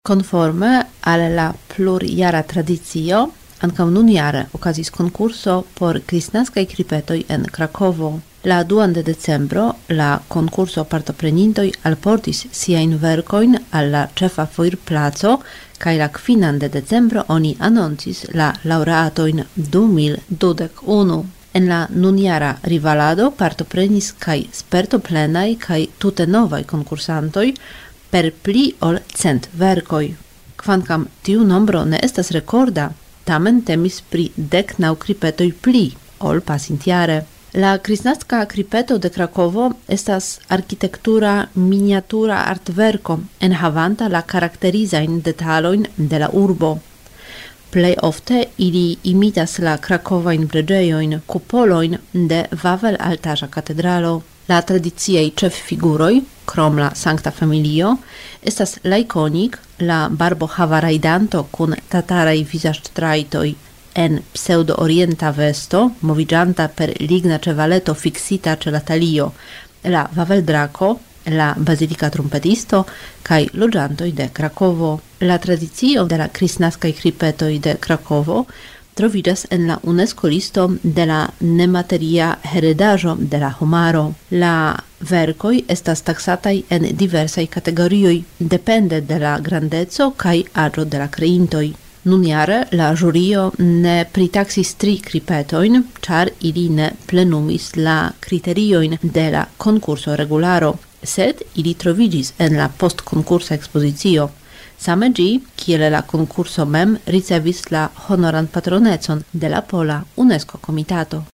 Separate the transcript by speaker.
Speaker 1: Conforme al la plurjara tradicio, ankaŭ nunjare okazis konkurso por kristnaskaj kripetoj en Krakovo. La 2 de decembro la konkurso partoprenintoj alportis siajn verkojn al la ĉefa foirplaco kaj la 5 de decembro oni anoncis la laŭreatojn 2021. En la nunjara rivalado partoprenis kaj spertoplenaj kaj tute novaj konkursantoj per pli ol 100 verkoj. Kvankam tiu nombro ne estas rekorda, tamen temis pri 19 kripetoj pli ol pasintjare. La kristnaska kripeto de Krakovo estas arkitektura miniatura artverko enhavanta la karakterizajn detalojn de la urbo. Plej ofte ili imitas la krakowajn preĝejojn, kupolojn de Vavel-altaĵa katedralo. La tradiciaj ĉeffiguroj, krom la Sankta Familio, estas la ikonik, la barbohavarajdanto kun tataraj vizaĝtrajtoj en pseudo-orienta vesto, moviĝanta per ligna ĉevaleto fiksita ĉe la talio, la Vavel-drako, la bazilika trumpetisto kaj loĝantoj de Krakovo. La tradicio de la kristnaskaj kripetoj de Krakovo troviĝas en la UNESCO listo de la nemateria heredaĵo de la homaro. La verkoj estas taksataj en diversaj kategorioj depende de la grandeco kaj aĝo de la kreintoj. Nunjare la ĵurio ne pritaksis 3 kripetojn, ĉar ili ne plenumis la kriteriojn de la konkurso regularo, sed ili troviĝis en la postkonkursa ekspozicio. Same ĝi, kiel la konkurso mem, ricevis la honoran patronecon de la Pola UNESCO Komitato.